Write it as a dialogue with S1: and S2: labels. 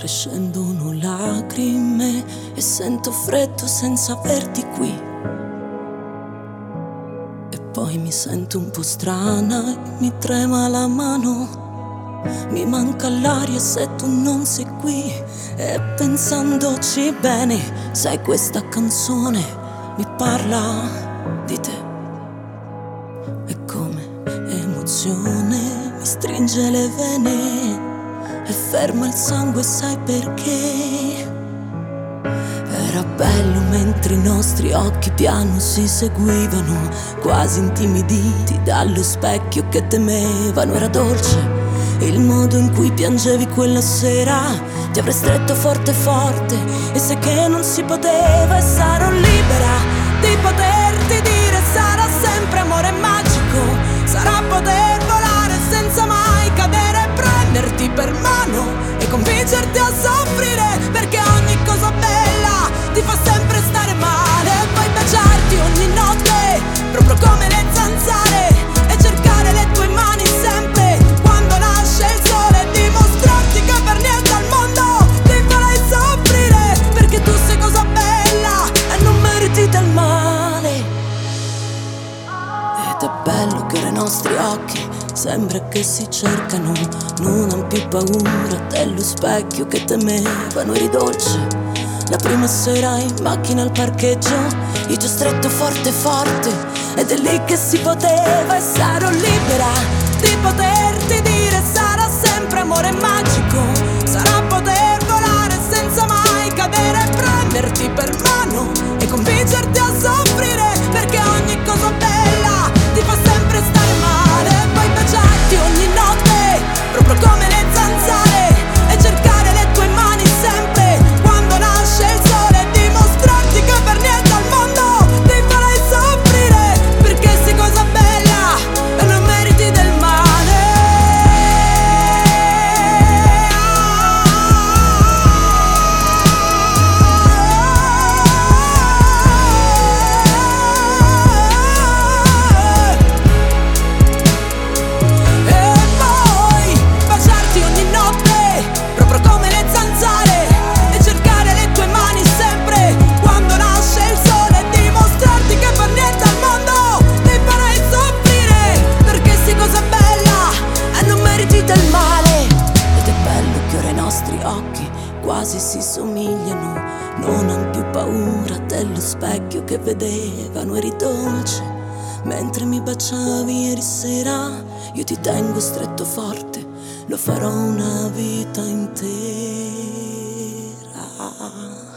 S1: scendono lacrime e sento freddo senza averti qui. E poi mi sento un po' strana e mi trema la mano. Mi manca l'aria se tu non sei qui. E pensandoci bene, sai, questa canzone mi parla di te. E come emozione mi stringe le vene e ferma il sangue, sai perché? Era bello mentre i nostri occhi piano si seguivano, quasi intimiditi dallo specchio che temevano. Era dolce il modo in cui piangevi quella sera. Ti avrei stretto forte forte e sai che non si poteva. E sarò libera di poterti dire sarà sempre amore magico. Sarà poter volare senza mai cadere e prenderti per mano e convincerti a soffrire, perché ogni cosa bella ti fa sempre stare male. E poi baciarti ogni notte proprio come le zanzare e cercare le tue mani sempre quando nasce il sole e dimostrarti che per niente al mondo ti farai soffrire, perché tu sei cosa bella e non meriti del male. Ed è bello che i nostri occhi sembra che si cercano, non han più paura dello specchio che temevano. Eri dolce la prima sera in macchina al parcheggio, io ti ho stretto forte forte ed è lì che si poteva. E sarò libera di poterti dire sarà sempre amore magico. Sarà poter volare senza mai cadere e prenderti per mano e convincerti a soffrire, perché ogni cosa bella ti fa sempre stare male. E poi baciarti ogni notte proprio come le zanzare e cercare le tue mani sempre quando nasce il sole e dimostrarti che per niente al mondo ti farai soffrire, perché sei cosa bella e non meriti del male. E poi baciarti ogni notte proprio come le zanzare e cercare le tue mani sempre quando nasce il sole e dimostrarti che per niente al mondo ti farai soffrire, perché sei cosa bella e non meriti del male. Ed è bello che ora i nostri occhi quasi si somigliano, non han più paura dello specchio che vedevano. Eri dolce mentre mi baciavi ieri sera, io ti tengo stretto forte, lo farò una vita intera.